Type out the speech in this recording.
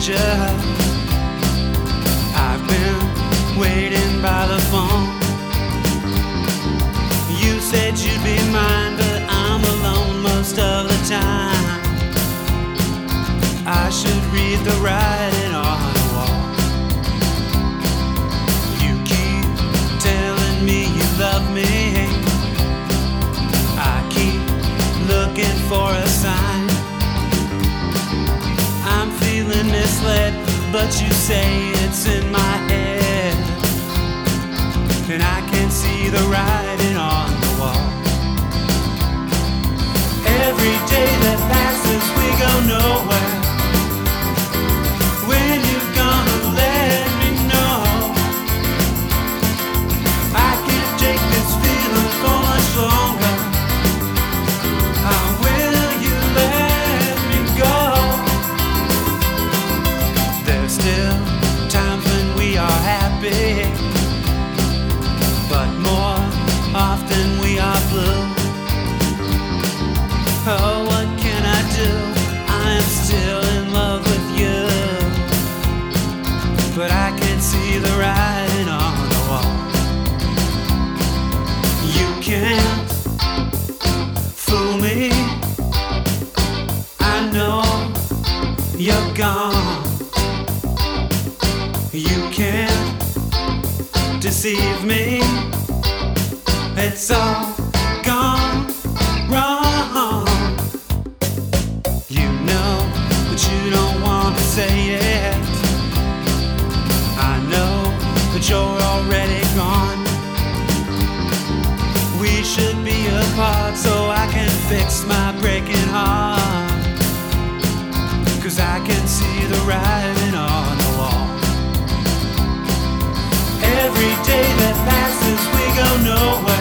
stranger. I've been waiting by the phone. You said you'd be mine, but I'm alone most of the time. I should read the writing on the wall. You keep telling me you love me. I keep looking for a sign. I'm feeling misled, but you say it's in my head, and I can see the writing on the wall. Every day that passes, we go nowhere. When you gonna let me know? I can't take this feeling for much longer. How will you let me go? There's still times when we are happy, but more often we are blue. Oh, what can I do? I am still in love with you, but I can't see the writing on the wall. You can't fool me. I know you're gone. You can't deceive me. It's all gone wrong. You know, but you don't want to say it. I know that you're already gone. We should be apart so I can fix my breaking heart, 'cause I can see the writing on the wall. Every day that passes, we go nowhere.